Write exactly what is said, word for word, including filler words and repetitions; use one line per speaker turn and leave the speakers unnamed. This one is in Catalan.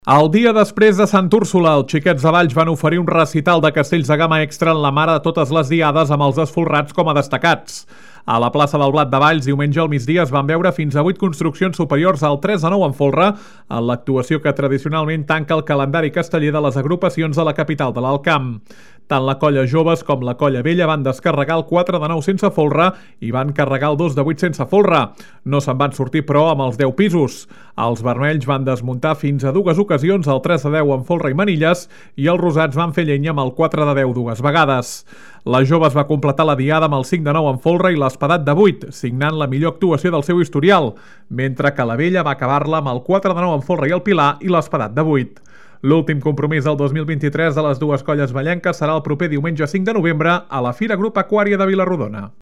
El dia després de Sant Úrsula, els Xiquets de Valls van oferir un recital de castells de gamma extra en la mare de totes les diades amb els esfolrats com a destacats. A la plaça del Blat de Valls, diumenge al migdia, es van veure fins a vuit construccions superiors al tres de nou en folre, en l'actuació que tradicionalment tanca el calendari casteller de les agrupacions de la capital de l'Alt Camp. Tant la colla joves com la colla vella van descarregar el quatre de nou sense folre i van carregar el dos de vuit sense folre. No se'n van sortir, però, amb els deu pisos. Els vermells van desmuntar fins a dues ocasions el tres de deu en folre i manilles i els rosats van fer llenya amb el quatre de deu dues vegades. La joves va completar la diada amb el cinc de nou en folre i l'espadat de vuit, signant la millor actuació del seu historial, mentre que la vella va acabar-la amb el quatre de nou en folre i el pilar i l'espadat de vuit. L'últim compromís del dos mil vint-i-tres de les dues colles vallenques serà el proper diumenge cinc de novembre a la Fira Agropecuària de Vila-rodona.